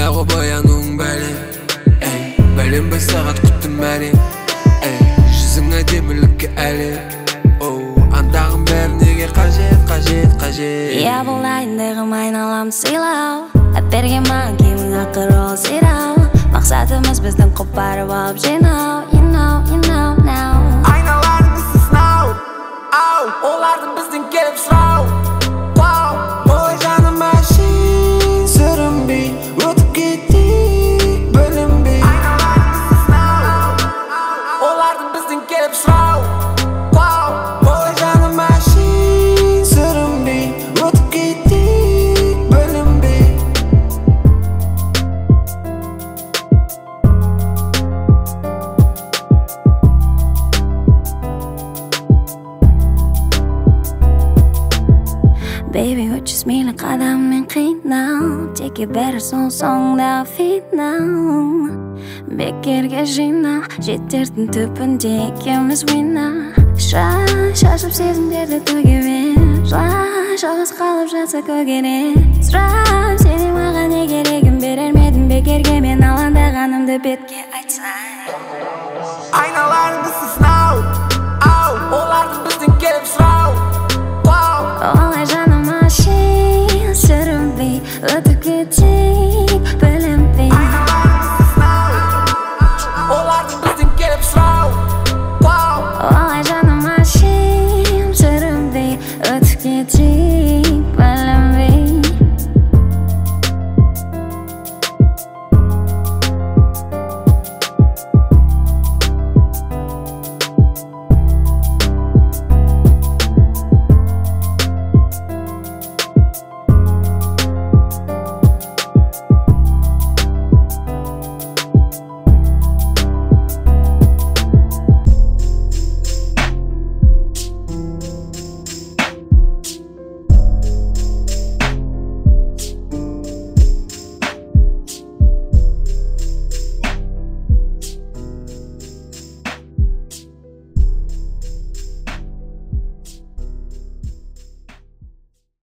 Дагы баянуң бәле Бәленбай сағат күттім бәрі Жүзің әдемілікке әлі Андағым бәрі неге қажет Я болайындығым айналам сыйлау Әперген маған кемің ақыр ол сирау Мақсатымыз біздің қопарып алып жинау You know now Айналарыңызды сынау Олардың біздің келіп сұрау Ой жаным әшейін сүрінбей Өтіп кетейік білінбей Айналарыңызды сынау Олардың біздің келіп сұрау Ой жаным әшейін сүрінбей Өтіп кетейік білінбей Baby, 300 милі қадаммен қинау Теке бәрі соңда финал Бекерге жинау Жетердің түпінде екеуміз ойнау Шашып сезімдерді төге бер Жалғыз қалып жатса көгере Сұрап сенің маған не керегін берер ме едің бекерге мен алаңдағанымды бетке айтсам